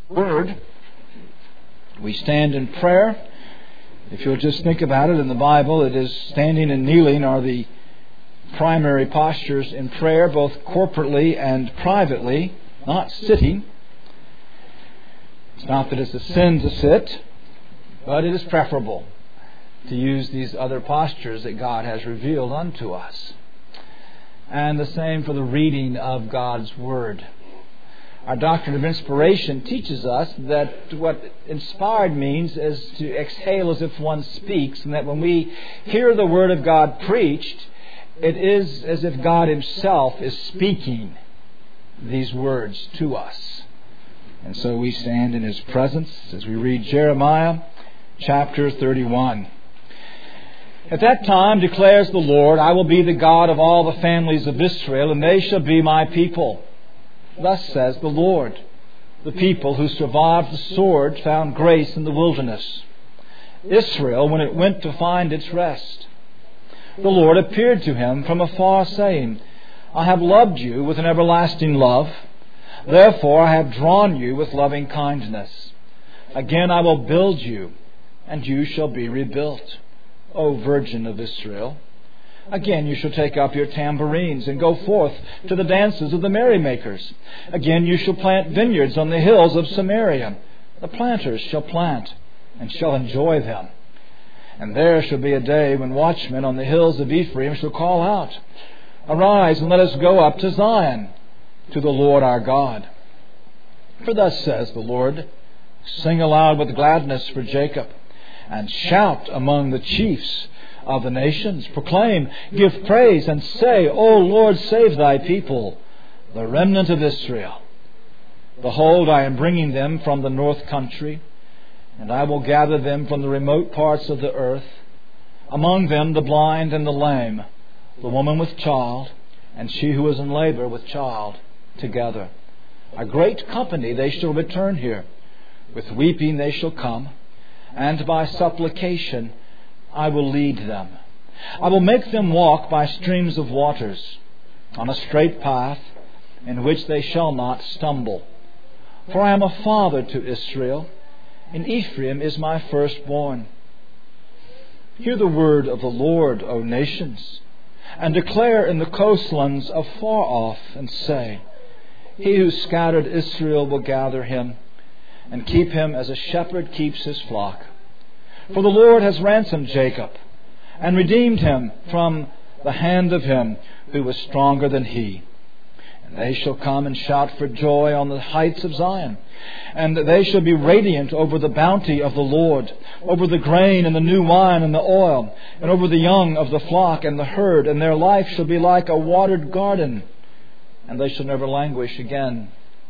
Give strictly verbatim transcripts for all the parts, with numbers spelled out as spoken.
Word, we stand in prayer. If you'll just think about it, in the Bible, it is standing and kneeling are the primary postures in prayer, both corporately and privately, not sitting. It's not that it's a sin to sit, but it is preferable to use these other postures that God has revealed unto us. And the same for the reading of God's Word. Our doctrine of inspiration teaches us that what inspired means is to exhale as if one speaks, and that when we hear the Word of God preached, it is as if God Himself is speaking these words to us. And so we stand in His presence as we read Jeremiah chapter thirty-one. At that time, declares the Lord, I will be the God of all the families of Israel, and they shall be my people. Thus says the Lord, the people who survived the sword found grace in the wilderness. Israel, when it went to find its rest. The Lord appeared to him from afar, saying, I have loved you with an everlasting love. Therefore I have drawn you with loving kindness. Again I will build you, and you shall be rebuilt, O Virgin of Israel. Again you shall take up your tambourines and go forth to the dances of the merrymakers. Again you shall plant vineyards on the hills of Samaria. The planters shall plant and shall enjoy them. And there shall be a day when watchmen on the hills of Ephraim shall call out, Arise and let us go up to Zion, to the Lord our God. For thus says the Lord, Sing aloud with gladness for Jacob, and shout among the chiefs of the nations. Proclaim, give praise, and say, O Lord, save thy people, the remnant of Israel. Behold, I am bringing them from the north country, and I will gather them from the remote parts of the earth, among them the blind and the lame, the woman with child, and she who is in labor with child, together. A great company they shall return here. With weeping they shall come, and by supplication I will lead them. I will make them walk by streams of waters, on a straight path in which they shall not stumble. For I am a father to Israel, and Ephraim is my firstborn. Hear the word of the Lord, O nations, and declare in the coastlands afar off, and say, He who scattered Israel will gather him, and keep him as a shepherd keeps his flock. For the Lord has ransomed Jacob, and redeemed him from the hand of him who was stronger than he. And they shall come and shout for joy on the heights of Zion, and they shall be radiant over the bounty of the Lord, over the grain and the new wine and the oil, and over the young of the flock and the herd, and their life shall be like a watered garden, and they shall never languish again.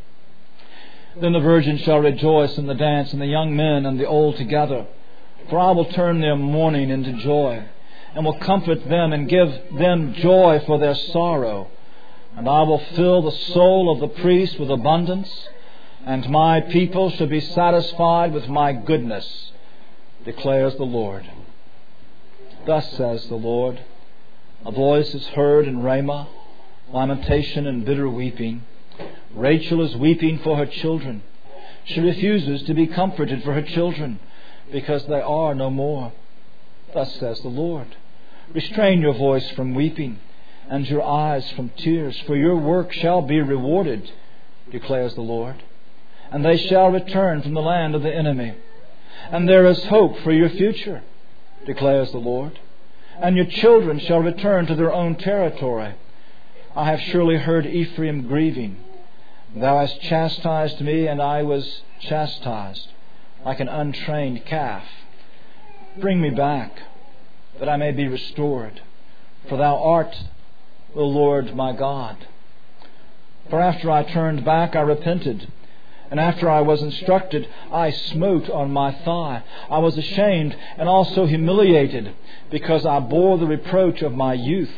Then the virgin shall rejoice in the dance, and the young men and the old together. For I will turn their mourning into joy, and will comfort them and give them joy for their sorrow. And I will fill the soul of the priest with abundance, and my people shall be satisfied with my goodness, declares the Lord. Thus says the Lord, a voice is heard in Ramah, lamentation and bitter weeping. Rachel is weeping for her children. She refuses to be comforted for her children, because they are no more. Thus says the Lord, restrain your voice from weeping, and your eyes from tears, for your work shall be rewarded, declares the Lord. And they shall return from the land of the enemy. And there is hope for your future, declares the Lord. And your children shall return to their own territory. I have surely heard Ephraim grieving. Thou hast chastised me, and I was chastised, like an untrained calf. Bring me back, that I may be restored. For thou art the Lord my God. For after I turned back, I repented. And after I was instructed, I smote on my thigh. I was ashamed and also humiliated, because I bore the reproach of my youth.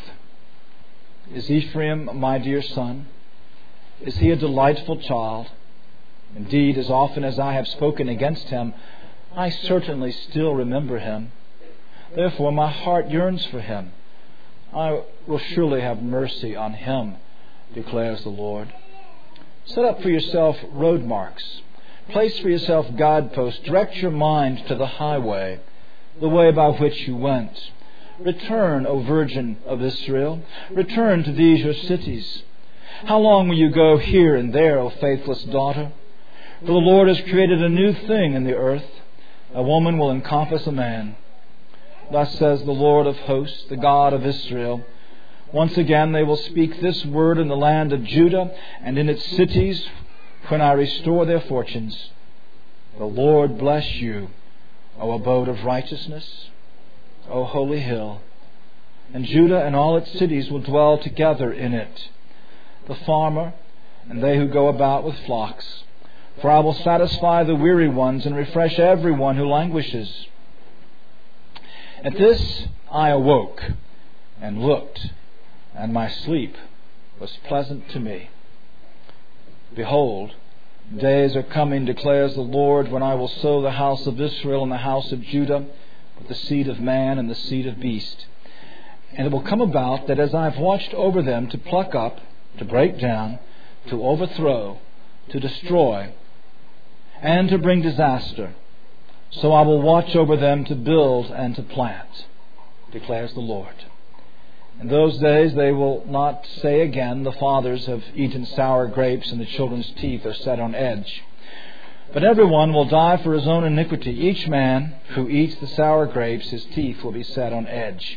Is Ephraim my dear son? Is he a delightful child? Indeed, as often as I have spoken against him, I certainly still remember him. Therefore my heart yearns for him. I will surely have mercy on him, declares the Lord. Set up for yourself road marks. Place for yourself guideposts. Direct your mind to the highway, the way by which you went. Return, O Virgin of Israel. Return to these your cities. How long will you go here and there, O faithless daughter? For the Lord has created a new thing in the earth. A woman will encompass a man. Thus says the Lord of hosts, the God of Israel. Once again they will speak this word in the land of Judah and in its cities when I restore their fortunes. The Lord bless you, O abode of righteousness, O holy hill. And Judah and all its cities will dwell together in it, the farmer and they who go about with flocks. For I will satisfy the weary ones and refresh everyone who languishes. At this I awoke and looked, and my sleep was pleasant to me. Behold, days are coming, declares the Lord, when I will sow the house of Israel and the house of Judah with the seed of man and the seed of beast. And it will come about that as I have watched over them to pluck up, to break down, to overthrow, to destroy, and to bring disaster, so I will watch over them to build and to plant, declares the Lord. In those days they will not say again, the fathers have eaten sour grapes and the children's teeth are set on edge. But everyone will die for his own iniquity. Each man who eats the sour grapes, his teeth will be set on edge.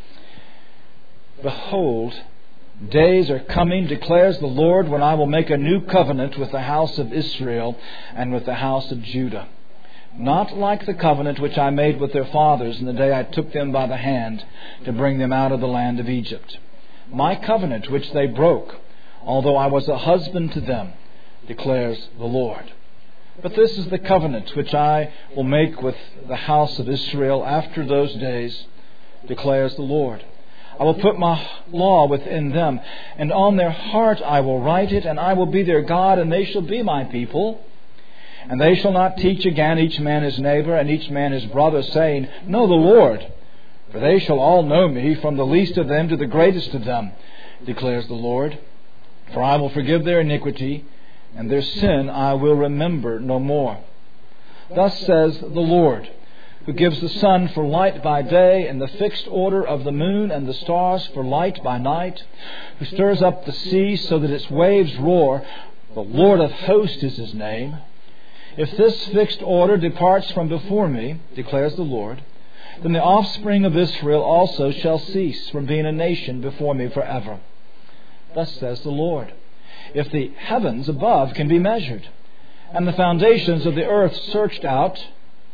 Behold, days are coming, declares the Lord, when I will make a new covenant with the house of Israel and with the house of Judah. Not like the covenant which I made with their fathers in the day I took them by the hand to bring them out of the land of Egypt. My covenant which they broke, although I was a husband to them, declares the Lord. But this is the covenant which I will make with the house of Israel after those days, declares the Lord. I will put my law within them, and on their heart I will write it, and I will be their God, and they shall be my people. And they shall not teach again each man his neighbor and each man his brother, saying, Know the Lord, for they shall all know me, from the least of them to the greatest of them, declares the Lord. For I will forgive their iniquity, and their sin I will remember no more. Thus says the Lord, who gives the sun for light by day, and the fixed order of the moon and the stars for light by night, who stirs up the sea so that its waves roar. The Lord of hosts is his name. If this fixed order departs from before me, declares the Lord, then the offspring of Israel also shall cease from being a nation before me forever. Thus says the Lord, if the heavens above can be measured, and the foundations of the earth searched out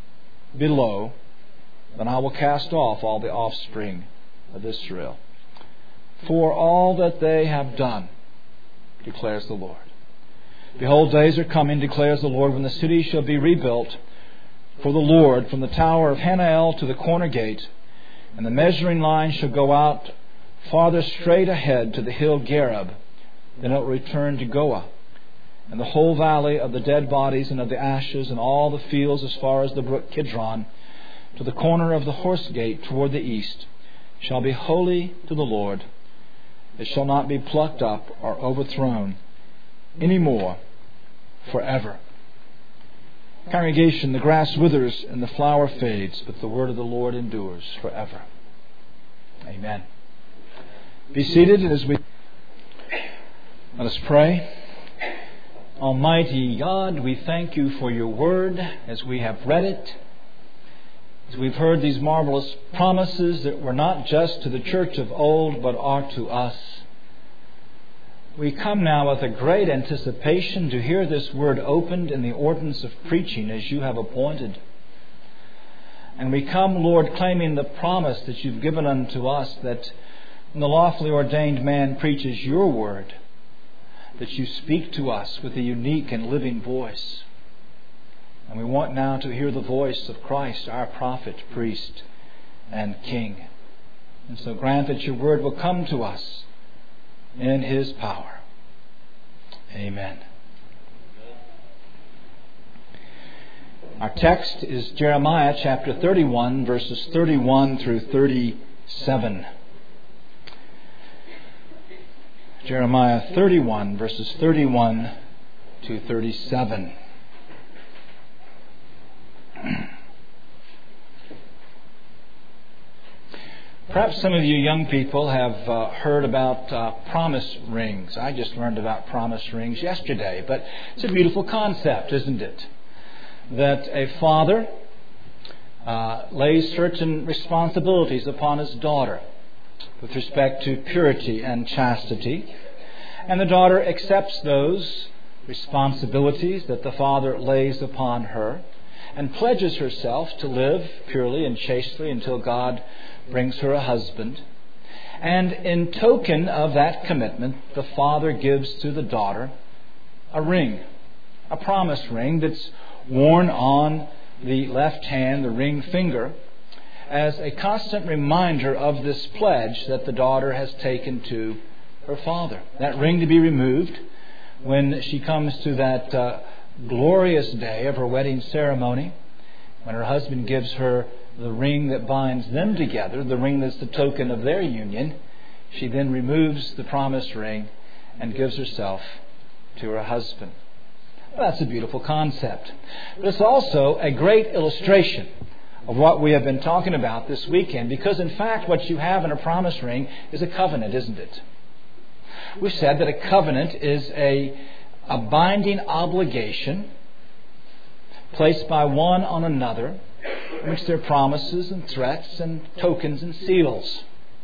below, then I will cast off all the offspring of Israel for all that they have done, declares the Lord. Behold, days are coming, declares the Lord, when the city shall be rebuilt for the Lord from the tower of Hananel to the corner gate, and the measuring line shall go out farther straight ahead to the hill Gareb. Then it will return to Goah, and the whole valley of the dead bodies and of the ashes, and all the fields as far as the brook Kidron, to the corner of the horse gate toward the east, shall be holy to the Lord. It shall not be plucked up or overthrown any more forever. Congregation, the grass withers and the flower fades, but the word of the Lord endures forever. Amen. Be seated as we let us pray. Almighty God, we thank you for your word as we have read it, as we've heard these marvelous promises that were not just to the church of old, but are to us. We come now with a great anticipation to hear this word opened in the ordinance of preaching as you have appointed. And we come, Lord, claiming the promise that you've given unto us that when the lawfully ordained man preaches your word, that you speak to us with a unique and living voice. And we want now to hear the voice of Christ, our prophet, priest, and king. And so grant that your word will come to us in his power. Amen. Our text is Jeremiah chapter thirty-one, verses thirty-one through thirty-seven. Jeremiah thirty-one, verses thirty-one to thirty-seven. Perhaps some of you young people have uh, heard about uh, promise rings. I just learned about promise rings yesterday, but it's a beautiful concept, isn't it? That a father uh, lays certain responsibilities upon his daughter with respect to purity and chastity, and the daughter accepts those responsibilities that the father lays upon her and pledges herself to live purely and chastely until God brings her a husband. And in token of that commitment, the father gives to the daughter a ring, a promise ring that's worn on the left hand, the ring finger, as a constant reminder of this pledge that the daughter has taken to her father. That ring to be removed when she comes to that uh, glorious day of her wedding ceremony, when her husband gives her the ring that binds them together, the ring that's the token of their union. She then removes the promised ring and gives herself to her husband. Well, that's a beautiful concept. But it's also a great illustration of what we have been talking about this weekend, because in fact what you have in a promise ring is a covenant, isn't it? We've said that a covenant is a, a binding obligation placed by one on another, in which there are promises and threats and tokens and seals.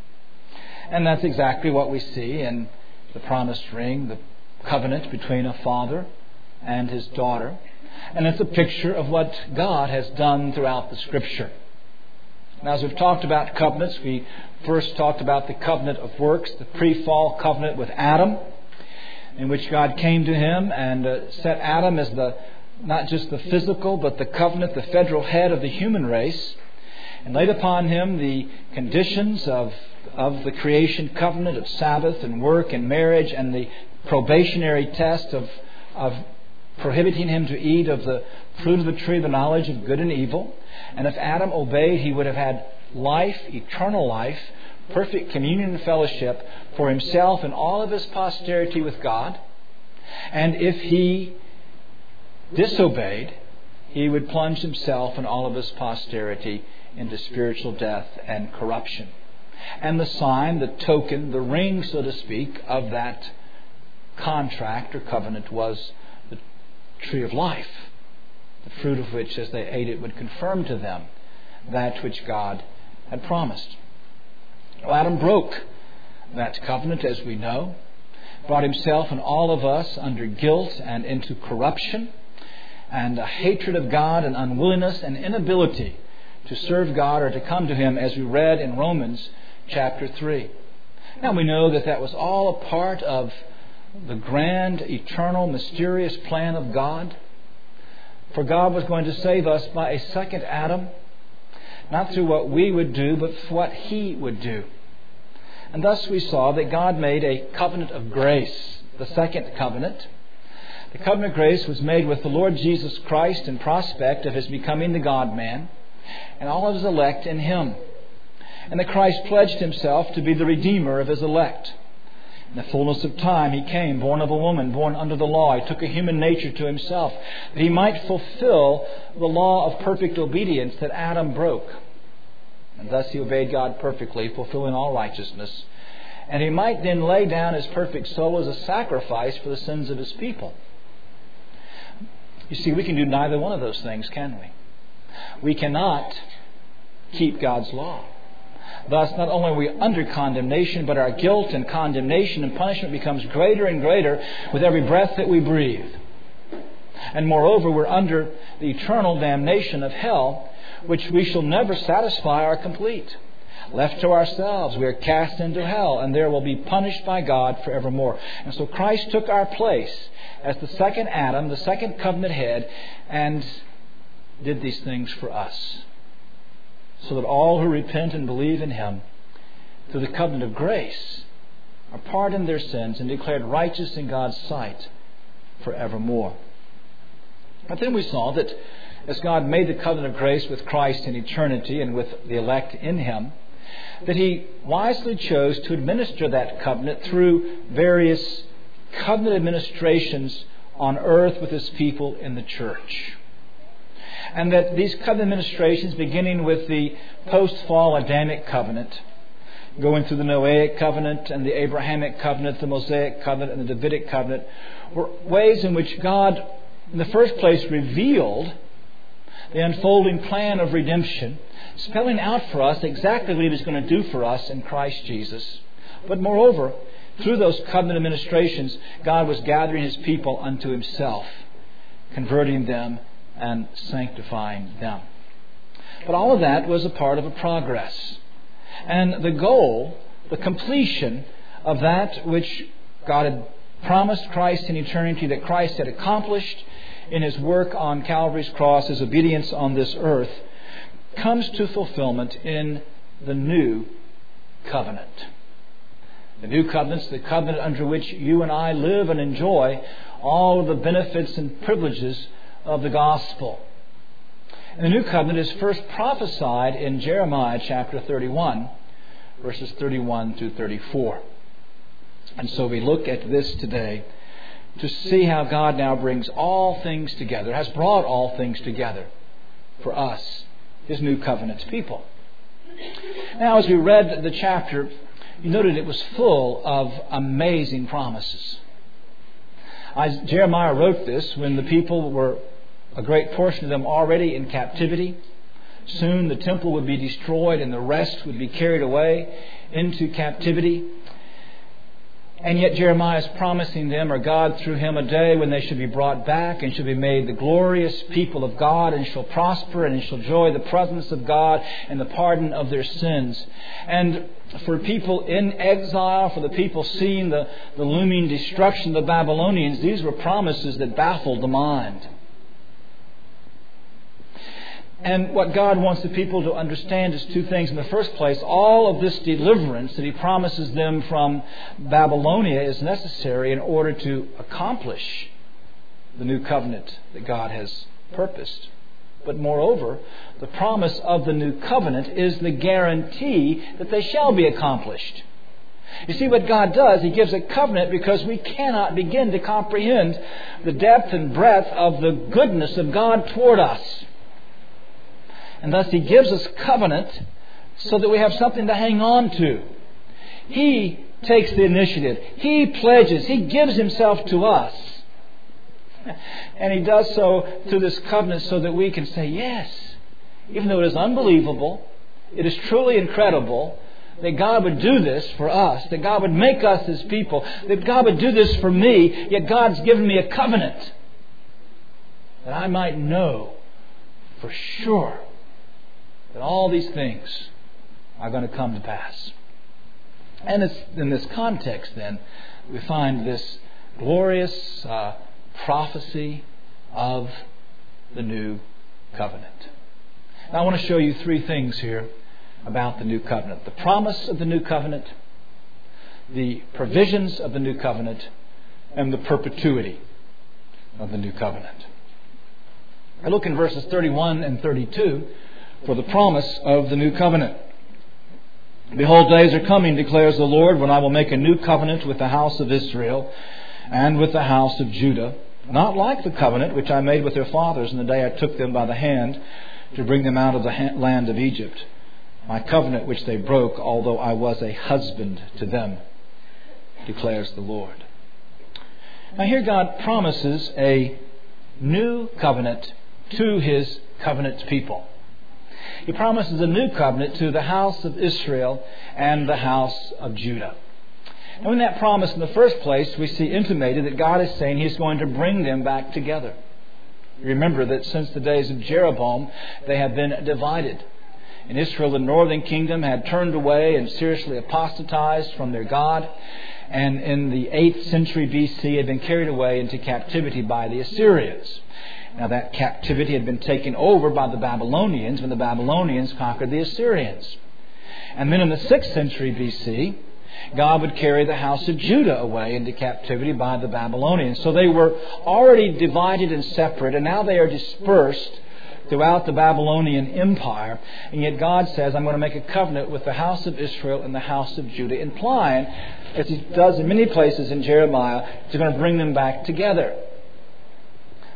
And that's exactly what we see in the promised ring, the covenant between a father and his daughter. And it's a picture of what God has done throughout the Scripture. Now, as we've talked about covenants, we first talked about the covenant of works, the pre-fall covenant with Adam, in which God came to him and uh, set Adam as the not just the physical, but the covenant, the federal head of the human race, and laid upon him the conditions of, of the creation covenant of Sabbath and work and marriage, and the probationary test of, of prohibiting him to eat of the fruit of the tree of the knowledge of good and evil. And if Adam obeyed, he would have had life, eternal life, perfect communion and fellowship for himself and all of his posterity with God. And if he disobeyed, he would plunge himself and all of his posterity into spiritual death and corruption. And the sign, the token, the ring, so to speak, of that contract or covenant was the tree of life, the fruit of which, as they ate it, would confirm to them that which God had promised. Well, Adam broke that covenant, as we know, brought himself and all of us under guilt and into corruption, and a hatred of God and unwillingness and inability to serve God or to come to Him, as we read in Romans chapter three. Now we know that that was all a part of the grand, eternal, mysterious plan of God. For God was going to save us by a second Adam, not through what we would do, but for what He would do. And thus we saw that God made a covenant of grace, the second covenant. The covenant of grace was made with the Lord Jesus Christ in prospect of His becoming the God-man and all of His elect in Him. And that Christ pledged Himself to be the Redeemer of His elect. In the fullness of time He came, born of a woman, born under the law. He took a human nature to Himself, that He might fulfill the law of perfect obedience that Adam broke. And thus He obeyed God perfectly, fulfilling all righteousness. And He might then lay down His perfect soul as a sacrifice for the sins of His people. You see, we can do neither one of those things, can we? We cannot keep God's law. Thus, not only are we under condemnation, but our guilt and condemnation and punishment becomes greater and greater with every breath that we breathe. And moreover, we're under the eternal damnation of hell, which we shall never satisfy or complete. Left to ourselves, we are cast into hell, and there will be punished by God forevermore. And so Christ took our place as the second Adam, the second covenant head, and did these things for us, so that all who repent and believe in Him through the covenant of grace are pardoned their sins and declared righteous in God's sight forevermore. But then we saw that as God made the covenant of grace with Christ in eternity and with the elect in Him, that He wisely chose to administer that covenant through various covenant administrations on earth with His people in the church. And that these covenant administrations, beginning with the post-fall Adamic covenant, going through the Noahic covenant and the Abrahamic covenant, the Mosaic covenant and the Davidic covenant, were ways in which God, in the first place, revealed the unfolding plan of redemption, spelling out for us exactly what He was going to do for us in Christ Jesus. But moreover, through those covenant administrations, God was gathering His people unto Himself, converting them and sanctifying them. But all of that was a part of a progress. And the goal, the completion of that which God had promised Christ in eternity, that Christ had accomplished in His work on Calvary's cross, His obedience on this earth, comes to fulfillment in the new covenant. The new covenant's the covenant under which you and I live and enjoy all of the benefits and privileges of the gospel. And the new covenant is first prophesied in Jeremiah chapter thirty-one, verses thirty-one through thirty-four. And so we look at this today to see how God now brings all things together, has brought all things together for us, His new covenant's people. Now, as we read the chapter, you noted it was full of amazing promises. As Jeremiah wrote this when the people were, a great portion of them, already in captivity. Soon the temple would be destroyed and the rest would be carried away into captivity. And yet Jeremiah is promising them, or God through him, a day when they should be brought back and shall be made the glorious people of God, and shall prosper and shall enjoy the presence of God and the pardon of their sins. And for people in exile, for the people seeing the, the looming destruction of the Babylonians, these were promises that baffled the mind. And what God wants the people to understand is two things. In the first place, all of this deliverance that He promises them from Babylonia is necessary in order to accomplish the new covenant that God has purposed. But moreover, the promise of the new covenant is the guarantee that they shall be accomplished. You see, what God does, He gives a covenant because we cannot begin to comprehend the depth and breadth of the goodness of God toward us. And thus He gives us covenant so that we have something to hang on to. He takes the initiative. He pledges. He gives Himself to us. And He does so through this covenant so that we can say, yes, even though it is unbelievable, it is truly incredible that God would do this for us, that God would make us His people, that God would do this for me, yet God's given me a covenant that I might know for sure that all these things are going to come to pass. And it's in this context, then, we find this glorious uh, prophecy of the new covenant. Now, I want to show you three things here about the new covenant. The promise of the new covenant, the provisions of the new covenant, and the perpetuity of the new covenant. I look in verses thirty-one and thirty-two for the promise of the new covenant. Behold, days are coming, declares the Lord, when I will make a new covenant with the house of Israel and with the house of Judah, not like the covenant which I made with their fathers in the day I took them by the hand to bring them out of the land of Egypt, my covenant which they broke, although I was a husband to them, declares the Lord. Now here God promises a new covenant to His covenant people. He promises a new covenant to the house of Israel and the house of Judah. And in that promise, in the first place, we see intimated that God is saying He's going to bring them back together. You remember that since the days of Jeroboam, they have been divided. In Israel, the northern kingdom had turned away and seriously apostatized from their God. And in the eighth century B C had been carried away into captivity by the Assyrians. Now that captivity had been taken over by the Babylonians when the Babylonians conquered the Assyrians. And then in the sixth century B C, God would carry the house of Judah away into captivity by the Babylonians. So they were already divided and separate, and now they are dispersed throughout the Babylonian Empire. And yet God says, I'm going to make a covenant with the house of Israel and the house of Judah, implying, as He does in many places in Jeremiah, He's going to bring them back together.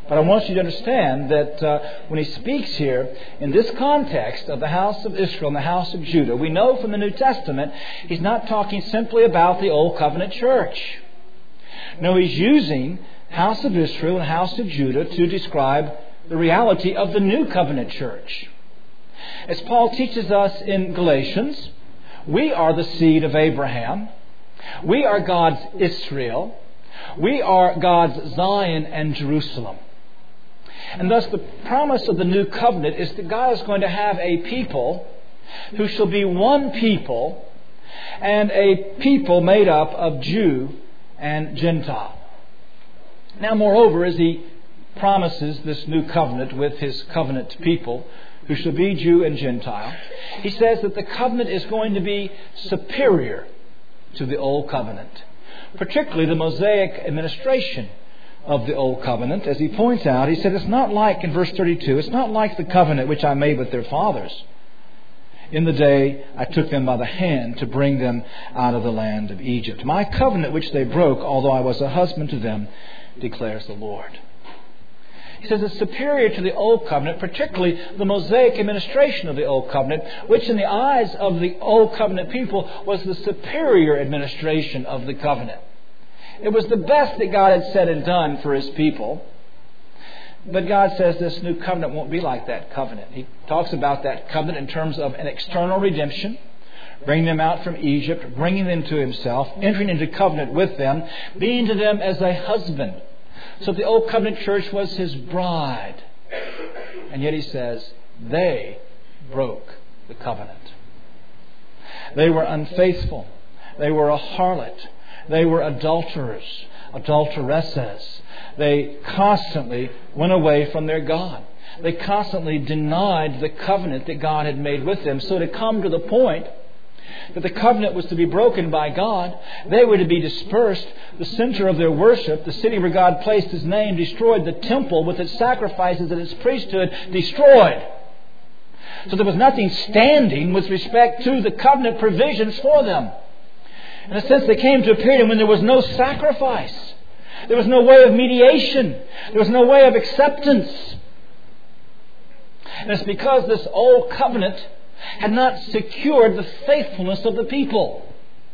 But I want you to understand that uh, when he speaks here in this context of the house of Israel and the house of Judah, we know from the New Testament he's not talking simply about the Old Covenant church. No, he's using house of Israel and house of Judah to describe the reality of the New Covenant church. As Paul teaches us in Galatians, we are the seed of Abraham. We are God's Israel. We are God's Zion and Jerusalem. And thus the promise of the New Covenant is that God is going to have a people who shall be one people, and a people made up of Jew and Gentile. Now, moreover, as he promises this new covenant with his covenant people, who shall be Jew and Gentile, he says that the covenant is going to be superior to the Old Covenant, particularly the Mosaic administration of the Old Covenant. As he points out, he said it's not like, in verse thirty-two, it's not like the covenant which I made with their fathers in the day I took them by the hand to bring them out of the land of Egypt. My covenant which they broke, although I was a husband to them, declares the Lord. He says it's superior to the Old Covenant, particularly the Mosaic administration of the Old Covenant, which in the eyes of the Old Covenant people was the superior administration of the covenant. It was the best that God had said and done for His people. But God says this new covenant won't be like that covenant. He talks about that covenant in terms of an external redemption, bringing them out from Egypt, bringing them to Himself, entering into covenant with them, being to them as a husband. So the Old Covenant church was His bride. And yet He says they broke the covenant. They were unfaithful. They were a harlot. They were adulterers, adulteresses. They constantly went away from their God. They constantly denied the covenant that God had made with them. So to come to the point that the covenant was to be broken by God, they were to be dispersed, the center of their worship, the city where God placed His name, destroyed, the temple with its sacrifices and its priesthood destroyed. So there was nothing standing with respect to the covenant provisions for them. In a sense, they came to a period when there was no sacrifice. There was no way of mediation. There was no way of acceptance. And it's because this old covenant had not secured the faithfulness of the people.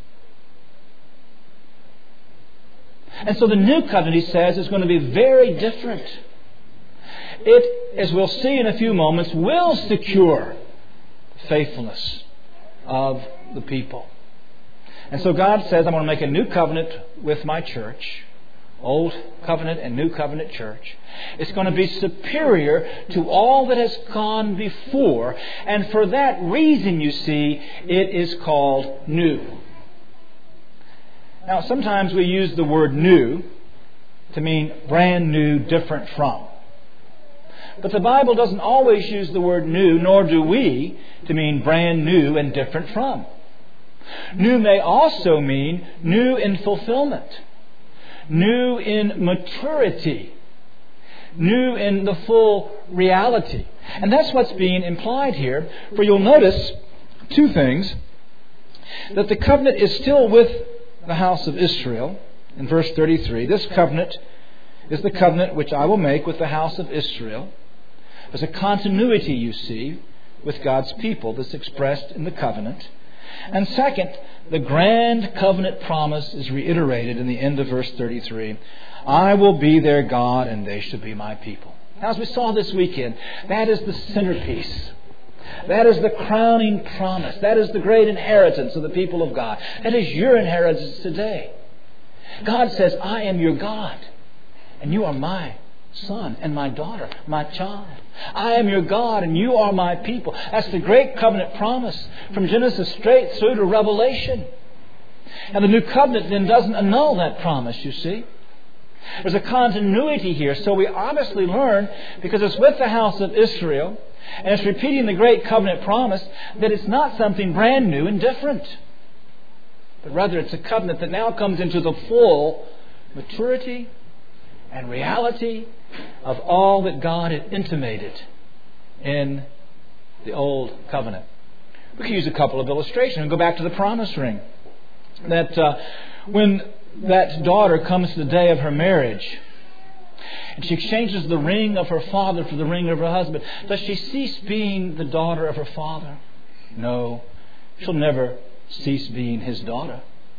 And so the new covenant, he says, is going to be very different. It, as we'll see in a few moments, will secure the faithfulness of the people. And so God says, I'm going to make a new covenant with my church. Old covenant and new covenant church. It's going to be superior to all that has gone before. And for that reason, you see, it is called new. Now, sometimes we use the word new to mean brand new, different from. But the Bible doesn't always use the word new, nor do we, to mean brand new and different from. New may also mean new in fulfillment, new in maturity, new in the full reality. And that's what's being implied here. For you'll notice two things. That the covenant is still with the house of Israel in verse thirty-three. This covenant is the covenant which I will make with the house of Israel. There's a continuity, you see, with God's people that's expressed in the covenant. And second, the grand covenant promise is reiterated in the end of verse thirty-three. I will be their God and they shall be my people. Now, as we saw this weekend, that is the centerpiece. That is the crowning promise. That is the great inheritance of the people of God. That is your inheritance today. God says, I am your God and you are my son and my daughter, my child. I am your God and you are my people. That's the great covenant promise from Genesis straight through to Revelation. And the new covenant then doesn't annul that promise, you see. There's a continuity here. So we obviously learn, because it's with the house of Israel and it's repeating the great covenant promise, that it's not something brand new and different. But rather it's a covenant that now comes into the full maturity and reality of all that God had intimated in the old covenant. We can use a couple of illustrations and go back to the promise ring. That uh, when that daughter comes to the day of her marriage, And she exchanges the ring of her father for the ring of her husband. Does she cease being the daughter of her father? No. She'll never cease being his daughter.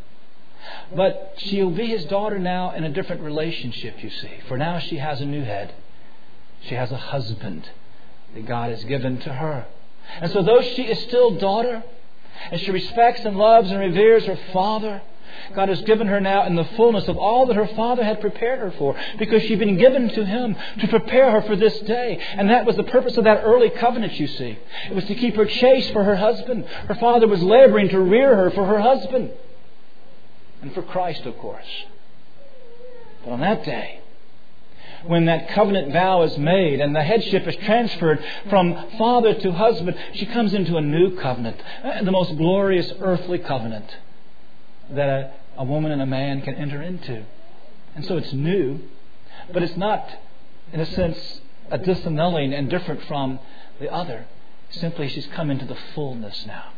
But she'll be his daughter now in a different relationship, you see. For now she has a new head. She has a husband that God has given to her. And so though she is still daughter, and she respects and loves and reveres her father, God has given her now in the fullness of all that her father had prepared her for, because she'd been given to him to prepare her for this day. And that was the purpose of that early covenant, you see. It was to keep her chaste for her husband. Her father was laboring to rear her for her husband. And for Christ, of course. But on that day, when that covenant vow is made and the headship is transferred from father to husband, she comes into a new covenant, the most glorious earthly covenant that a, a woman and a man can enter into. And so it's new, but it's not, in a sense, a disannulling and different from the other. Simply, she's come into the fullness now.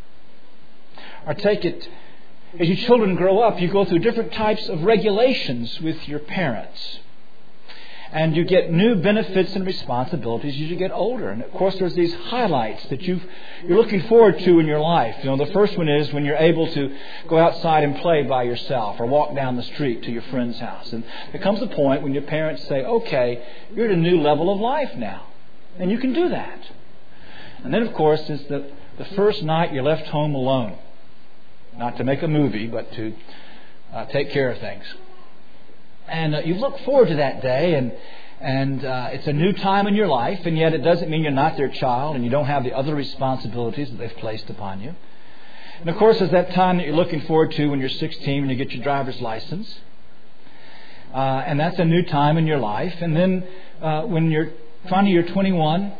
Or take it, as you children grow up, you go through different types of regulations with your parents. And you get new benefits and responsibilities as you get older. And of course, there's these highlights that you've, you're looking forward to in your life. You know, the first one is when you're able to go outside and play by yourself or walk down the street to your friend's house. And there comes a point when your parents say, okay, you're at a new level of life now. And you can do that. And then, of course, is the, the first night you're left home alone. Not to make a movie, but to uh, take care of things. And uh, you look forward to that day, and and uh, it's a new time in your life, and yet it doesn't mean you're not their child and you don't have the other responsibilities that they've placed upon you. And of course, there's that time that you're looking forward to when you're sixteen and you get your driver's license. Uh, and that's a new time in your life. And then uh, when you're finally you're twenty-one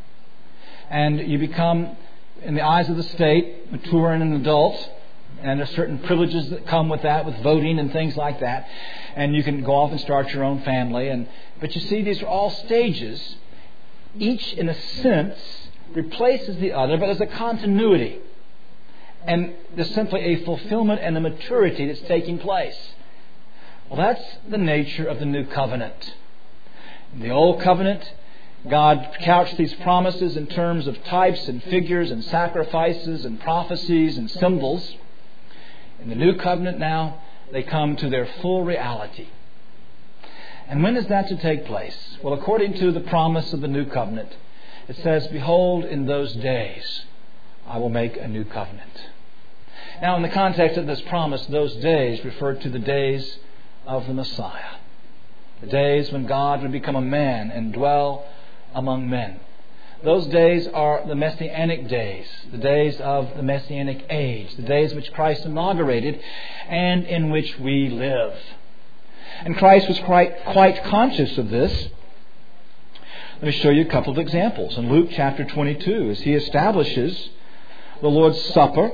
and you become, in the eyes of the state, mature and an adult. And there's certain privileges that come with that, with voting and things like that. And you can go off and start your own family. And but you see, these are all stages. Each, in a sense, replaces the other, but there's a continuity. And there's simply a fulfillment and a maturity that's taking place. Well, that's the nature of the new covenant. In the old covenant, God couched these promises in terms of types and figures and sacrifices and prophecies and symbols. In the new covenant now, they come to their full reality. And when is that to take place? Well, according to the promise of the new covenant, it says, behold, in those days I will make a new covenant. Now, in the context of this promise, those days referred to the days of the Messiah. The days when God would become a man and dwell among men. Those days are the Messianic days, the days of the Messianic age, the days which Christ inaugurated and in which we live. And Christ was quite, quite conscious of this. Let me show you a couple of examples. In Luke chapter twenty-two, as he establishes the Lord's Supper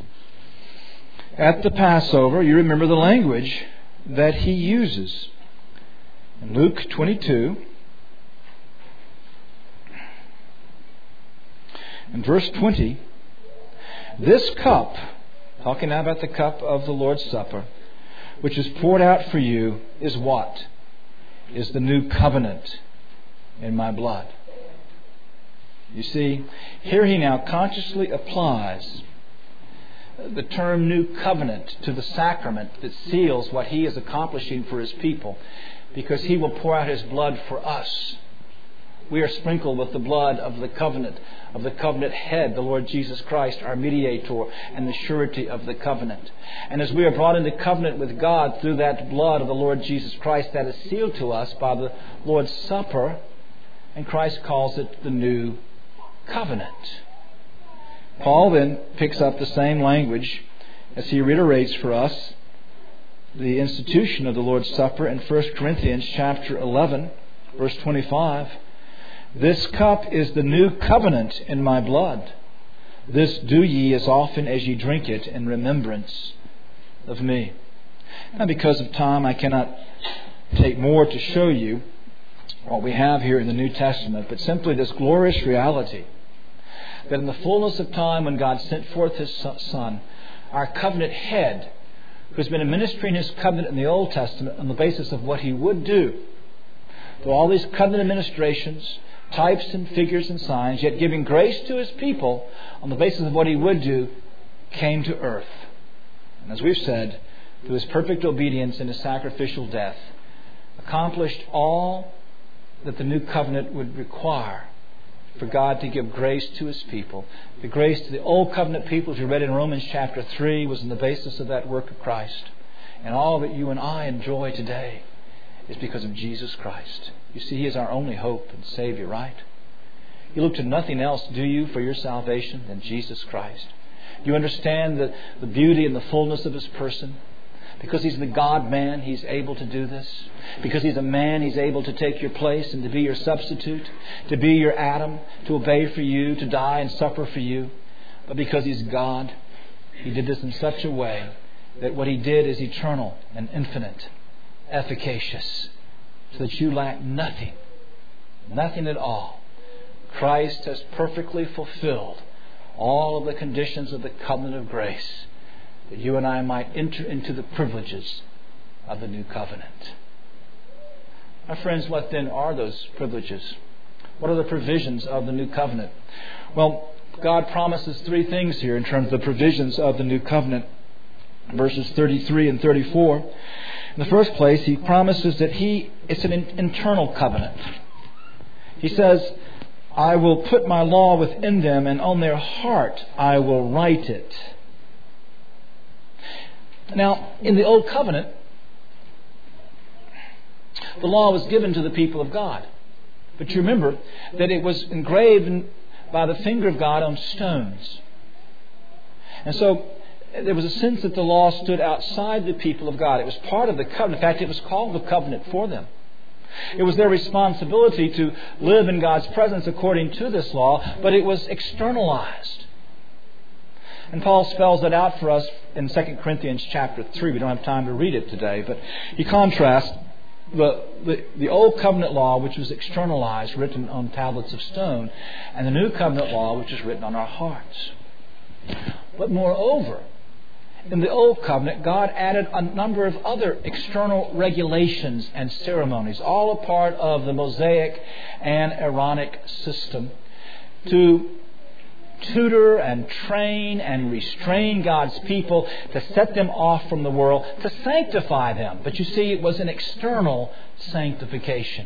at the Passover, you remember the language that he uses. In Luke twenty-two, in verse twenty, this cup, talking now about the cup of the Lord's Supper, which is poured out for you, is what? Is the new covenant in my blood. You see, here he now consciously applies the term new covenant to the sacrament that seals what he is accomplishing for his people, because he will pour out his blood for us. We are sprinkled with the blood of the covenant, of the covenant head, the Lord Jesus Christ, our mediator, and the surety of the covenant. And as we are brought into covenant with God through that blood of the Lord Jesus Christ, that is sealed to us by the Lord's Supper, and Christ calls it the new covenant. Paul then picks up the same language as he reiterates for us the institution of the Lord's Supper in First Corinthians chapter eleven, verse twenty-five. This cup is the new covenant in my blood. This do ye as often as ye drink it in remembrance of me. Now, because of time, I cannot take more to show you what we have here in the New Testament, but simply this glorious reality that in the fullness of time, when God sent forth His Son, our covenant head, who's been administering His covenant in the Old Testament on the basis of what He would do, through all these covenant administrations, types and figures and signs, yet giving grace to His people on the basis of what He would do, came to earth. And as we've said, through His perfect obedience and His sacrificial death, accomplished all that the new covenant would require for God to give grace to His people. The grace to the old covenant people, as you read in Romans chapter three, was on the basis of that work of Christ. And all that you and I enjoy today is because of Jesus Christ. You see, He is our only hope and Savior, right? You look to nothing else, do you, for your salvation than Jesus Christ? You understand the, the beauty and the fullness of His person? Because He's the God-man, He's able to do this. Because He's a man, He's able to take your place and to be your substitute, to be your Adam, to obey for you, to die and suffer for you. But because He's God, He did this in such a way that what He did is eternal and infinite, efficacious, so that you lack nothing, nothing at all. Christ has perfectly fulfilled all of the conditions of the covenant of grace, that you and I might enter into the privileges of the new covenant. My friends, what then are those privileges? What are the provisions of the new covenant? Well, God promises three things here in terms of the provisions of the new covenant. Verses thirty-three and thirty-four. In the first place, He promises that He it's an internal covenant. He says, I will put my law within them, and on their heart I will write it. Now, in the Old Covenant, the law was given to the people of God. But you remember that it was engraved by the finger of God on stones. And so there was a sense that the law stood outside the people of God. It was part of the covenant. In fact, it was called the covenant for them. It was their responsibility to live in God's presence according to this law, but it was externalized. And Paul spells it out for us in Second Corinthians chapter three. We don't have time to read it today, but he contrasts the, the, the old covenant law, which was externalized, written on tablets of stone, and the new covenant law, which is written on our hearts. But moreover, in the Old Covenant, God added a number of other external regulations and ceremonies, all a part of the Mosaic and Aaronic system, to tutor and train and restrain God's people, to set them off from the world, to sanctify them. But you see, it was an external sanctification.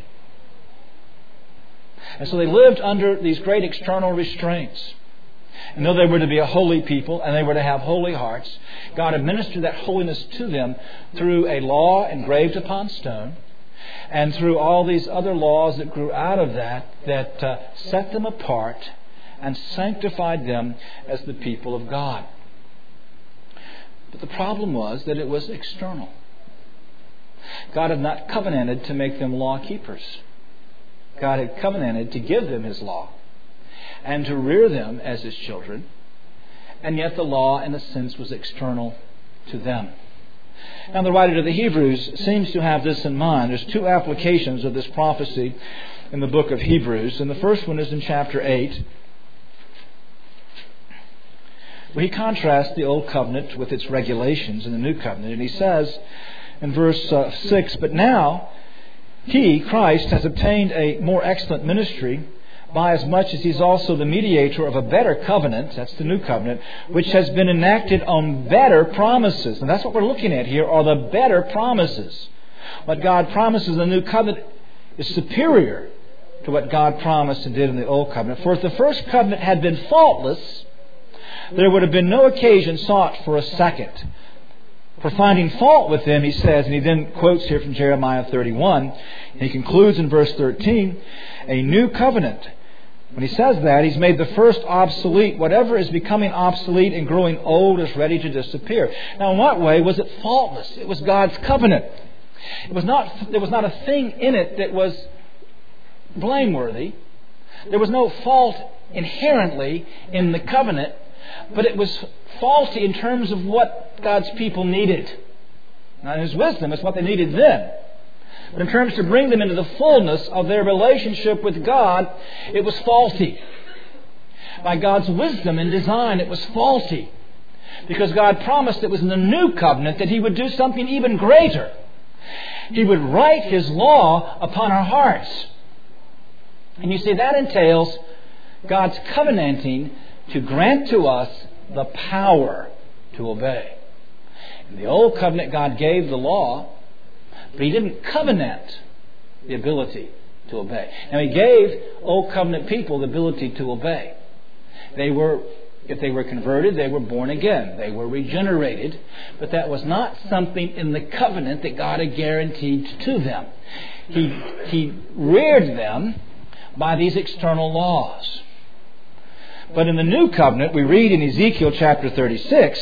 And so they lived under these great external restraints. And though they were to be a holy people and they were to have holy hearts, God administered that holiness to them through a law engraved upon stone and through all these other laws that grew out of that, that uh, set them apart and sanctified them as the people of God. But the problem was that it was external. God had not covenanted to make them law keepers. God had covenanted to give them His law and to rear them as His children. And yet the law, in a sense, was external to them. Now, the writer to the Hebrews seems to have this in mind. There's two applications of this prophecy in the book of Hebrews. And the first one is in chapter eight, where he contrasts the Old Covenant with its regulations in the New Covenant. And he says in verse uh, six, "But now He, Christ, has obtained a more excellent ministry, by as much as He's also the mediator of a better covenant," that's the new covenant, "which has been enacted on better promises." And that's what we're looking at here, are the better promises. What God promises in the new covenant is superior to what God promised and did in the old covenant. For if the first covenant had been faultless, there would have been no occasion sought for a second. For finding fault with them, he says, and he then quotes here from Jeremiah thirty-one, and he concludes in verse thirteen, a new covenant. When he says that, he's made the first obsolete. Whatever is becoming obsolete and growing old is ready to disappear. Now, in what way was it faultless? It was God's covenant. It was not, there was not a thing in it that was blameworthy. There was no fault inherently in the covenant, but it was faulty in terms of what God's people needed. Now, in His wisdom, it's what they needed then. But in terms to bring them into the fullness of their relationship with God, it was faulty. By God's wisdom and design, it was faulty. Because God promised it was in the new covenant that He would do something even greater. He would write His law upon our hearts. And you see, that entails God's covenanting to grant to us the power to obey. In the Old Covenant, God gave the law, but He didn't covenant the ability to obey. Now, He gave Old Covenant people the ability to obey. They were, if they were converted, they were born again. They were regenerated. But that was not something in the covenant that God had guaranteed to them. He, he reared them by these external laws. But in the New Covenant, we read in Ezekiel chapter thirty-six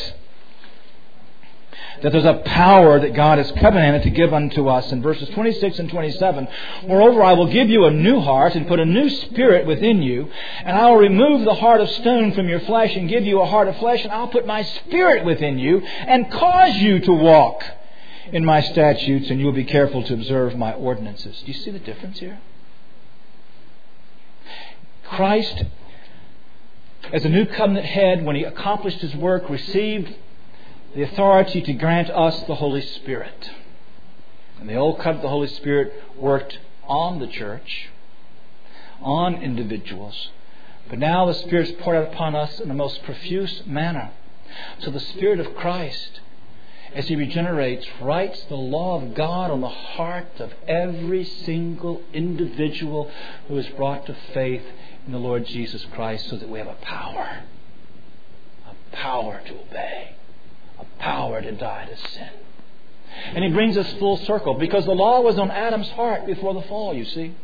that there's a power that God has covenanted to give unto us. In verses twenty-six and twenty-seven, moreover, I will give you a new heart and put a new spirit within you, and I will remove the heart of stone from your flesh and give you a heart of flesh, and I'll put my spirit within you and cause you to walk in my statutes, and you will be careful to observe my ordinances. Do you see the difference here? Christ, as a new covenant head, when He accomplished His work, received the authority to grant us the Holy Spirit. In the Old Covenant, the Holy Spirit worked on the church, on individuals. But now the Spirit is poured out upon us in the most profuse manner. So the Spirit of Christ, as He regenerates, writes the law of God on the heart of every single individual who is brought to faith in the Lord Jesus Christ, so that we have a power, a power to obey, a power to die to sin. And He brings us full circle, because the law was on Adam's heart before the fall, you see.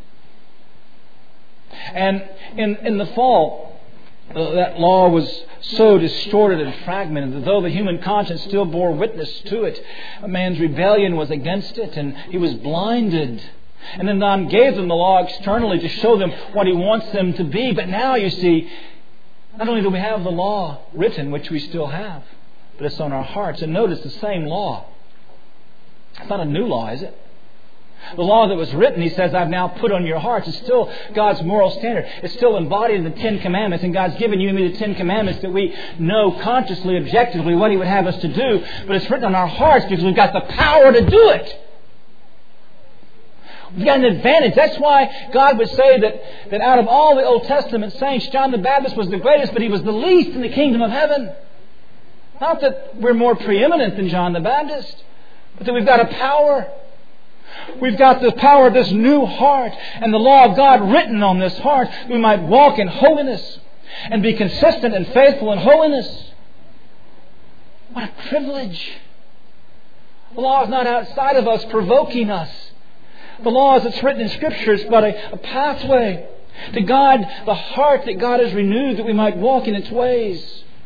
And in, in the fall, uh, that law was so distorted and fragmented that though the human conscience still bore witness to it, a man's rebellion was against it, and he was blinded. And then God gave them the law externally to show them what He wants them to be. But now, you see, not only do we have the law written, which we still have, but it's on our hearts. And notice the same law. It's not a new law, is it? The law that was written, He says, I've now put on your hearts. It's still God's moral standard. It's still embodied in the Ten Commandments. And God's given you and me the Ten Commandments that we know consciously, objectively what He would have us to do. But it's written on our hearts because we've got the power to do it. We've got an advantage. That's why God would say that, that out of all the Old Testament saints, John the Baptist was the greatest, but he was the least in the kingdom of heaven. Not that we're more preeminent than John the Baptist, but that we've got a power. We've got the power of this new heart and the law of God written on this heart. We might walk in holiness and be consistent and faithful in holiness. What a privilege. The law is not outside of us, provoking us. The law, as it's written in Scripture, is but a, a pathway to God, the heart that God has renewed, that we might walk in its ways.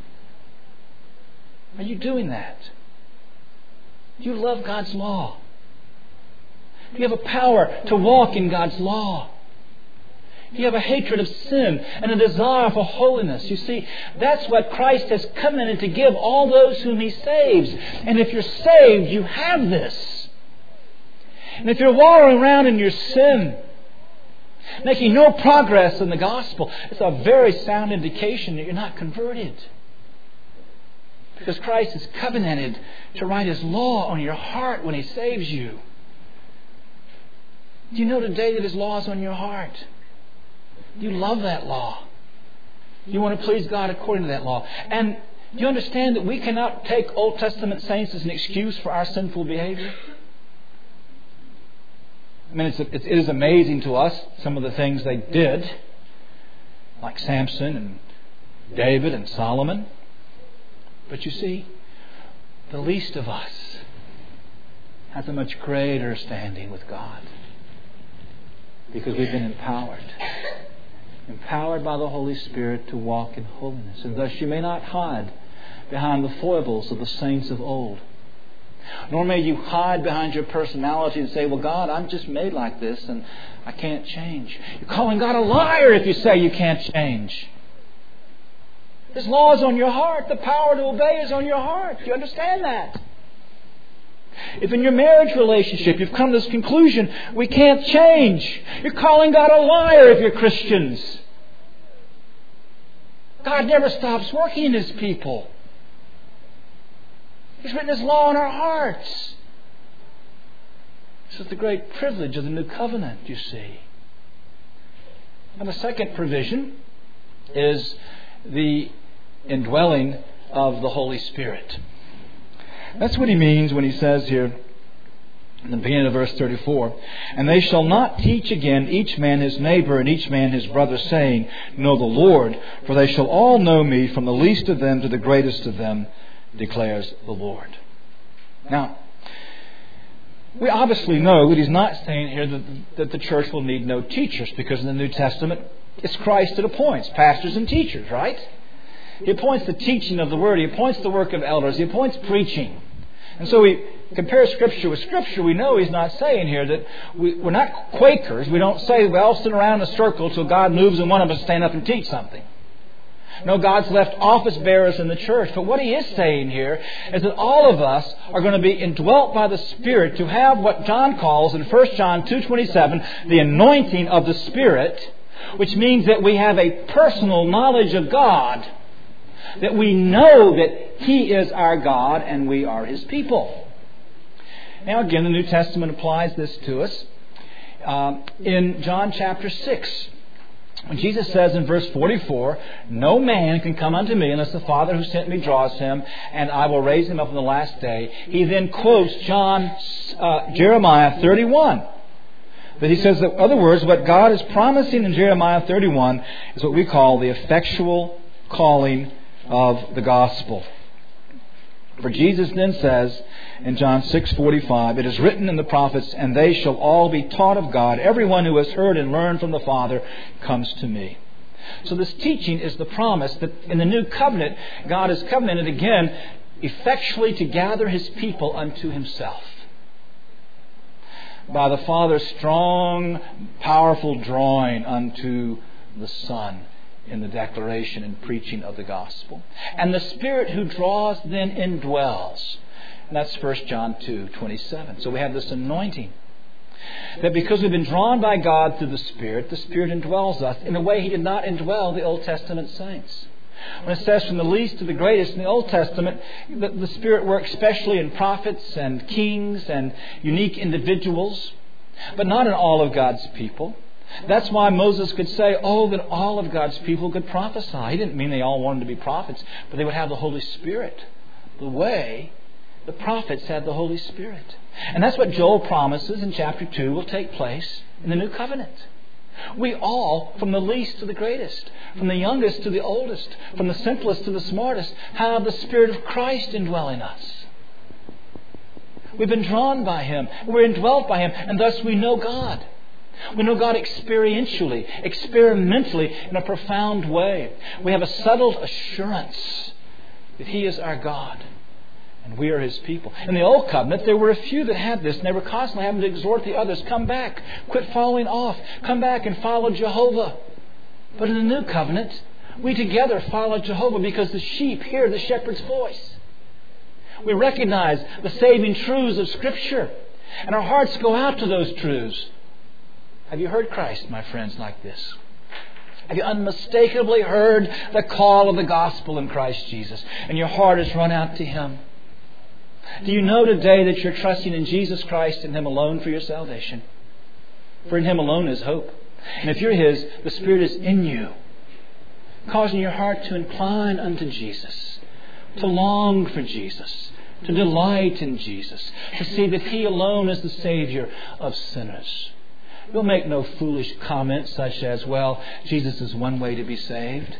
Are you doing that? Do you love God's law? Do you have a power to walk in God's law? Do you have a hatred of sin and a desire for holiness? You see, that's what Christ has covenanted to give all those whom He saves. And if you're saved, you have this. And if you're wallowing around in your sin, making no progress in the gospel, it's a very sound indication that you're not converted. Because Christ has covenanted to write His law on your heart when He saves you. Do you know today that His law is on your heart? Do you love that law? Do you want to please God according to that law? And do you understand that we cannot take Old Testament saints as an excuse for our sinful behavior? I mean, it's, it is amazing to us, some of the things they did, like Samson and David and Solomon. But you see, the least of us has a much greater standing with God, because we've been empowered. Empowered by the Holy Spirit to walk in holiness. And thus you may not hide behind the foibles of the saints of old. Nor may you hide behind your personality and say, well, God, I'm just made like this and I can't change. You're calling God a liar if you say you can't change. His law is on your heart. The power to obey is on your heart. Do you understand that? If in your marriage relationship you've come to this conclusion, we can't change, you're calling God a liar if you're Christians. God never stops working in His people. He's written His law in our hearts. This is the great privilege of the new covenant, you see. And the second provision is the indwelling of the Holy Spirit. That's what he means when he says here in the beginning of verse thirty-four, and they shall not teach again each man his neighbor and each man his brother, saying, Know the Lord, for they shall all know me, from the least of them to the greatest of them, declares the Lord. Now, we obviously know that he's not saying here that, that the church will need no teachers, because in the New Testament, it's Christ that appoints pastors and teachers, right? He appoints the teaching of the Word. He appoints the work of elders. He appoints preaching. And so we compare Scripture with Scripture. We know he's not saying here that we, we're not Quakers. We don't say we all sit around in a circle till God moves and one of us stand up and teach something. No, God's left office bearers in the church. But what he is saying here is that all of us are going to be indwelt by the Spirit to have what John calls in First John two twenty-seven, the anointing of the Spirit, which means that we have a personal knowledge of God, that we know that He is our God and we are His people. Now again, the New Testament applies this to us. Uh, in John chapter six, when Jesus says in verse forty-four, No man can come unto me unless the Father who sent me draws him, and I will raise him up on the last day. He then quotes John, uh, Jeremiah thirty-one. But he says that, in other words, what God is promising in Jeremiah thirty-one is what we call the effectual calling of the gospel. For Jesus then says in John six forty-five, It is written in the prophets, and they shall all be taught of God. Everyone who has heard and learned from the Father comes to me. So this teaching is the promise that in the new covenant, God has covenanted again effectually to gather His people unto Himself. By the Father's strong, powerful drawing unto the Son in the declaration and preaching of the gospel. And the Spirit who draws then indwells. And that's First John two twenty-seven. So we have this anointing. That because we've been drawn by God through the Spirit, the Spirit indwells us in a way He did not indwell the Old Testament saints. When it says from the least to the greatest in the Old Testament, the, the Spirit works especially in prophets and kings and unique individuals, but not in all of God's people. That's why Moses could say, oh, that all of God's people could prophesy. He didn't mean they all wanted to be prophets, but they would have the Holy Spirit. The way the prophets had the Holy Spirit. And that's what Joel promises in chapter two will take place in the New Covenant. We all, from the least to the greatest, from the youngest to the oldest, from the simplest to the smartest, have the Spirit of Christ indwelling us. We've been drawn by Him. We're indwelt by Him. And thus we know God. We know God experientially, experimentally, in a profound way. We have a settled assurance that He is our God and we are His people. In the Old Covenant, there were a few that had this, and they were constantly having to exhort the others, come back, quit following off, come back and follow Jehovah. But in the New Covenant, we together follow Jehovah because the sheep hear the shepherd's voice. We recognize the saving truths of Scripture, and our hearts go out to those truths. Have you heard Christ, my friends, like this? Have you unmistakably heard the call of the gospel in Christ Jesus, and your heart has run out to Him? Do you know today that you're trusting in Jesus Christ and Him alone for your salvation? For in Him alone is hope. And if you're His, the Spirit is in you, causing your heart to incline unto Jesus, to long for Jesus, to delight in Jesus, to see that He alone is the Savior of sinners. You'll make no foolish comments such as, well, Jesus is one way to be saved.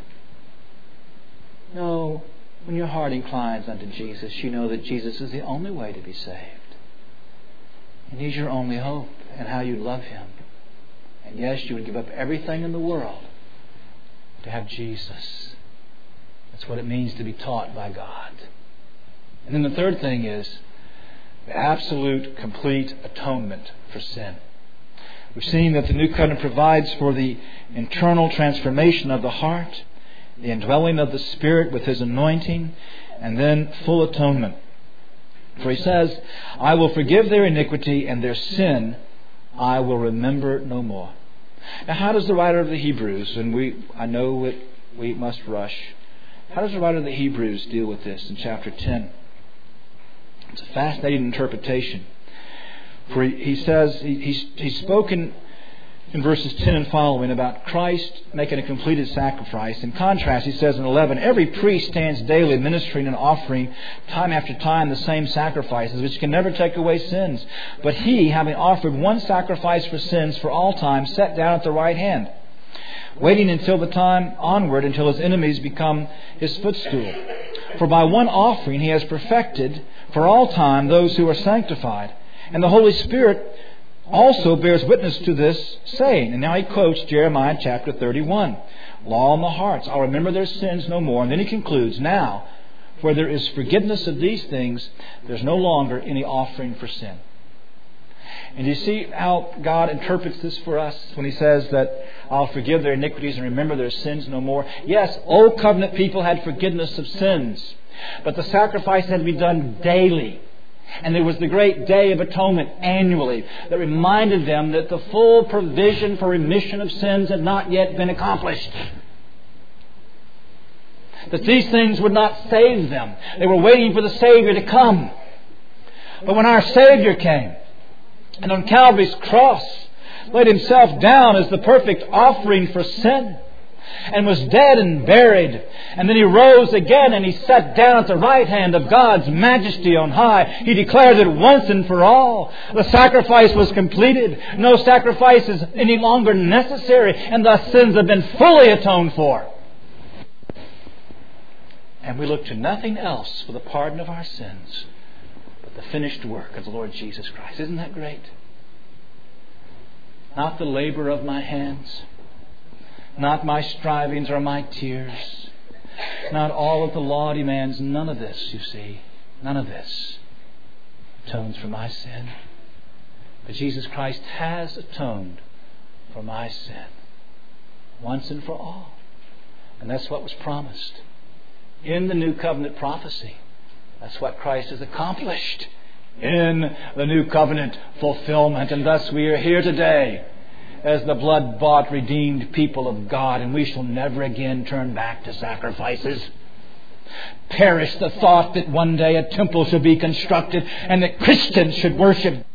No, when your heart inclines unto Jesus, you know that Jesus is the only way to be saved. And He's your only hope, and how you love Him. And yes, you would give up everything in the world to have Jesus. That's what it means to be taught by God. And then the third thing is the absolute, complete atonement for sin. We've seen that the New Covenant provides for the internal transformation of the heart, the indwelling of the Spirit with His anointing, and then full atonement. For He says, I will forgive their iniquity, and their sin I will remember no more. Now, how does the writer of the Hebrews, and we I know that we must rush, how does the writer of the Hebrews deal with this in chapter ten? It's a fascinating interpretation. For he, he says, he, he's, he's spoken in verses ten and following about Christ making a completed sacrifice. In contrast, he says in eleven, every priest stands daily ministering and offering time after time the same sacrifices, which can never take away sins. But he, having offered one sacrifice for sins for all time, sat down at the right hand, waiting until the time onward, until his enemies become his footstool. For by one offering he has perfected for all time those who are sanctified. And the Holy Spirit also bears witness to this, saying, and now he quotes Jeremiah chapter thirty-one, law in the hearts, I'll remember their sins no more. And then he concludes, now, where there is forgiveness of these things, there's no longer any offering for sin. And you see how God interprets this for us when he says that I'll forgive their iniquities and remember their sins no more. Yes, old covenant people had forgiveness of sins, but the sacrifice had to be done daily. And there was the great Day of Atonement annually that reminded them that the full provision for remission of sins had not yet been accomplished. That these things would not save them. They were waiting for the Savior to come. But when our Savior came, and on Calvary's cross laid Himself down as the perfect offering for sin, and was dead and buried, and then He rose again and He sat down at the right hand of God's majesty on high. He declared that once and for all the sacrifice was completed. No sacrifice is any longer necessary, and thus sins have been fully atoned for. And we look to nothing else for the pardon of our sins but the finished work of the Lord Jesus Christ. Isn't that great? Not the labor of my hands, not my strivings or my tears, not all of the law demands. None of this, you see, none of this atones for my sin. But Jesus Christ has atoned for my sin once and for all. And that's what was promised in the New Covenant prophecy. That's what Christ has accomplished in the New Covenant fulfillment. And thus we are here today as the blood-bought, redeemed people of God, and we shall never again turn back to sacrifices. Perish the thought that one day a temple shall be constructed and that Christians should worship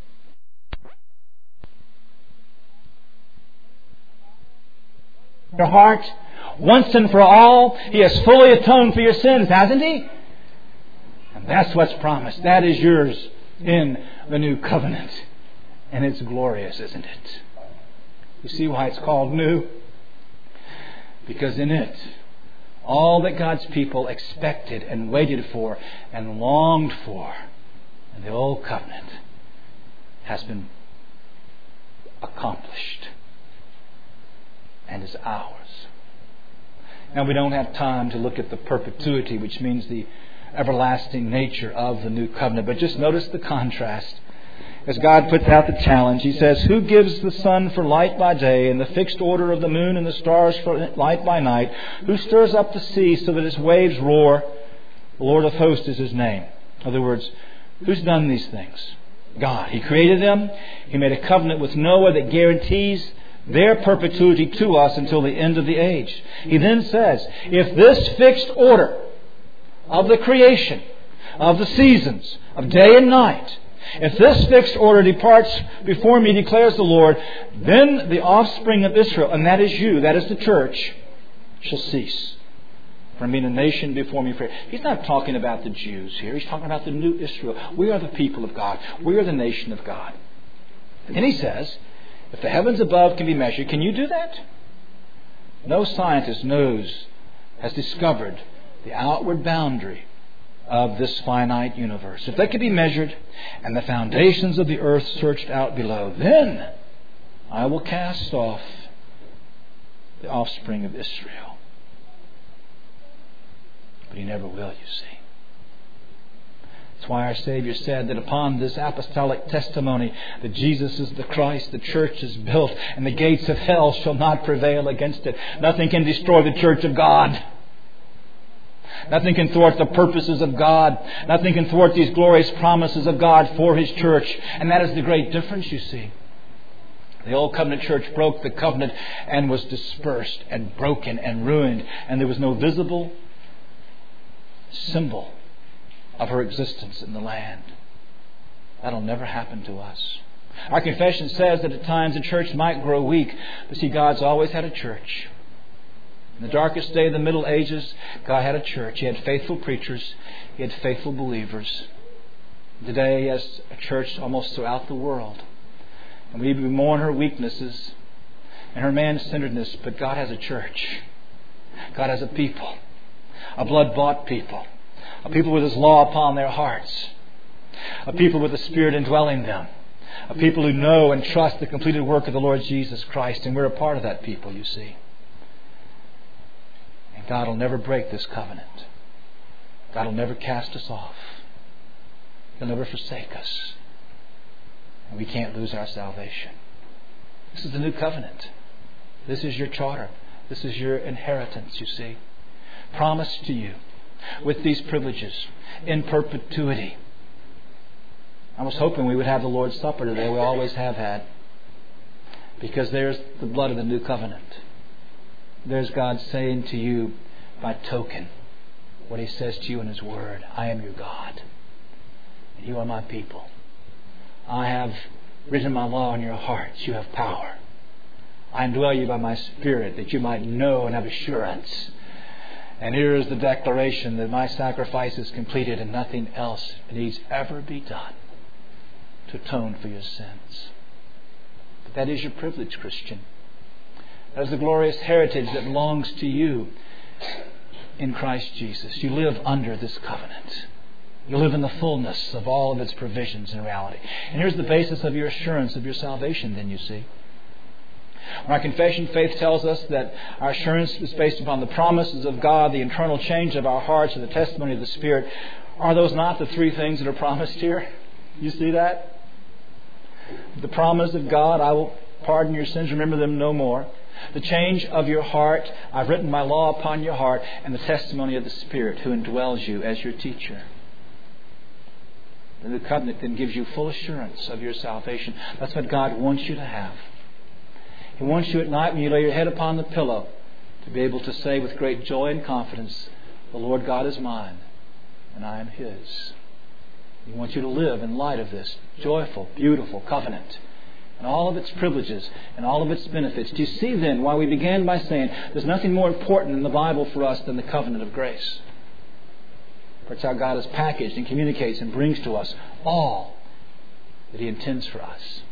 your heart. Once and for all, He has fully atoned for your sins, hasn't He? And that's what's promised. That is yours in the New Covenant. And it's glorious, isn't it? You see why it's called new? Because in it, all that God's people expected and waited for and longed for in the Old Covenant has been accomplished and is ours. Now, we don't have time to look at the perpetuity, which means the everlasting nature of the New Covenant, but just notice the contrast. As God puts out the challenge, He says, who gives the sun for light by day and the fixed order of the moon and the stars for light by night? Who stirs up the sea so that its waves roar? The Lord of hosts is His name. In other words, who's done these things? God. He created them. He made a covenant with Noah that guarantees their perpetuity to us until the end of the age. He then says, if this fixed order of the creation, of the seasons, of day and night, if this fixed order departs before me, declares the Lord, then the offspring of Israel, and that is you, that is the church, shall cease from being a nation before me. He's not talking about the Jews here. He's talking about the new Israel. We are the people of God. We are the nation of God. And then He says, if the heavens above can be measured, can you do that? No scientist knows, has discovered the outward boundary of this finite universe. If they could be measured and the foundations of the earth searched out below, then I will cast off the offspring of Israel. But He never will, you see. That's why our Savior said that upon this apostolic testimony that Jesus is the Christ, the church is built, and the gates of hell shall not prevail against it. Nothing can destroy the church of God. Nothing can thwart the purposes of God. Nothing can thwart these glorious promises of God for His church. And that is the great difference, you see. The Old Covenant church broke the covenant and was dispersed and broken and ruined. And there was no visible symbol of her existence in the land. That'll never happen to us. Our confession says that at times the church might grow weak, but see, God's always had a church. In the darkest day of the Middle Ages, God had a church. He had faithful preachers. He had faithful believers. Today, He has a church almost throughout the world. And we mourn her weaknesses and her man-centeredness, but God has a church. God has a people, a blood-bought people, a people with His law upon their hearts, a people with the Spirit indwelling them, a people who know and trust the completed work of the Lord Jesus Christ. And we're a part of that people, you see. And God will never break this covenant. God will never cast us off. He'll never forsake us. And we can't lose our salvation. This is the new covenant. This is your charter. This is your inheritance, you see. Promised to you with these privileges in perpetuity. I was hoping we would have the Lord's Supper today. We always have had. Because there's the blood of the new covenant. There's God saying to you by token what He says to you in His Word. I am your God. And you are my people. I have written my law in your hearts. You have power. I indwell you by my Spirit that you might know and have assurance. And here is the declaration that my sacrifice is completed and nothing else needs ever be done to atone for your sins. But that is your privilege, Christian. That is the glorious heritage that belongs to you in Christ Jesus. You live under this covenant. You live in the fullness of all of its provisions in reality. And here's the basis of your assurance of your salvation then, you see. When our confession faith tells us that our assurance is based upon the promises of God, the internal change of our hearts, and the testimony of the Spirit, are those not the three things that are promised here? You see that? The promise of God, I will pardon your sins, remember them no more. The change of your heart, I've written my law upon your heart, and the testimony of the Spirit who indwells you as your teacher. The new covenant then gives you full assurance of your salvation. That's what God wants you to have. He wants you at night when you lay your head upon the pillow to be able to say with great joy and confidence, the Lord God is mine and I am His. He wants you to live in light of this joyful, beautiful covenant and all of its privileges and all of its benefits. Do you see then why we began by saying there's nothing more important in the Bible for us than the covenant of grace? For it's how God has packaged and communicates and brings to us all that He intends for us.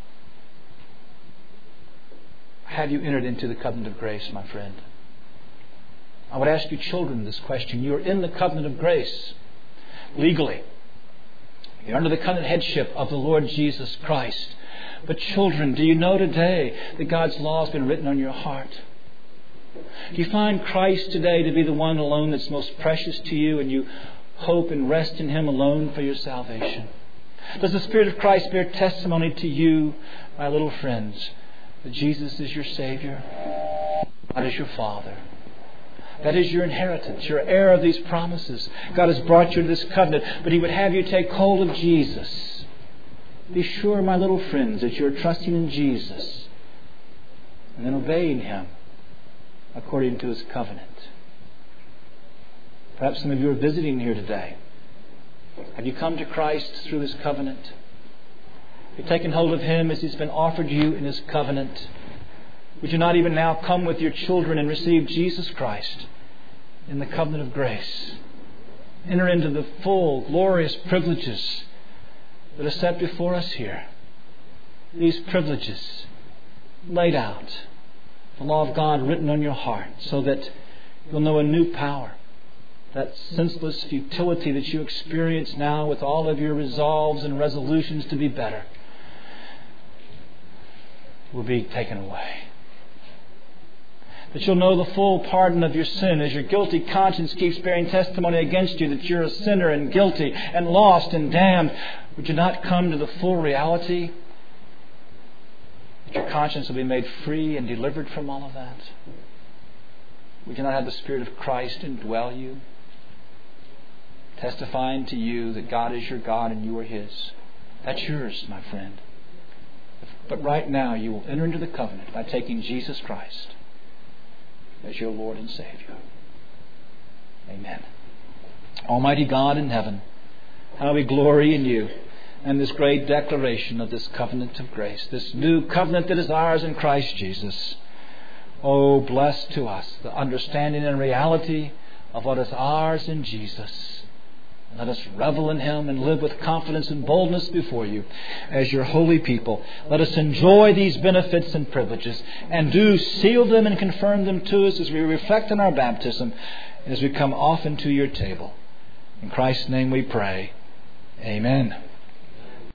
Have you entered into the covenant of grace, my friend? I would ask you children this question. You are in the covenant of grace legally. You're under the covenant headship of the Lord Jesus Christ. But children, do you know today that God's law has been written on your heart? Do you find Christ today to be the one alone that's most precious to you, and you hope and rest in Him alone for your salvation? Does the Spirit of Christ bear testimony to you, my little friends, that Jesus is your Savior? God is your Father. That is your inheritance. You're heir of these promises. God has brought you to this covenant, but He would have you take hold of Jesus. Be sure, my little friends, that you're trusting in Jesus and then obeying Him according to His covenant. Perhaps some of you are visiting here today. Have you come to Christ through His covenant? Have you taken hold of Him as He's been offered you in His covenant? Would you not even now come with your children and receive Jesus Christ in the covenant of grace? Enter into the full, glorious privileges that are set before us here. These privileges laid out. The law of God written on your heart so that you'll know a new power. That senseless futility that you experience now with all of your resolves and resolutions to be better will be taken away. That you'll know the full pardon of your sin as your guilty conscience keeps bearing testimony against you that you're a sinner and guilty and lost and damned. Would you not come to the full reality that your conscience will be made free and delivered from all of that? Would you not have the Spirit of Christ indwell you, testifying to you that God is your God and you are His? That's yours, my friend. But right now you will enter into the covenant by taking Jesus Christ as your Lord and Savior. Amen. Almighty God in heaven, how we glory in you. and this great declaration of this covenant of grace, this new covenant that is ours in Christ Jesus. Oh, bless to us the understanding and reality of what is ours in Jesus. Let us revel in Him and live with confidence and boldness before you as your holy people. Let us enjoy these benefits and privileges, and do seal them and confirm them to us as we reflect on our baptism, as we come often to your table. In Christ's name we pray. Amen.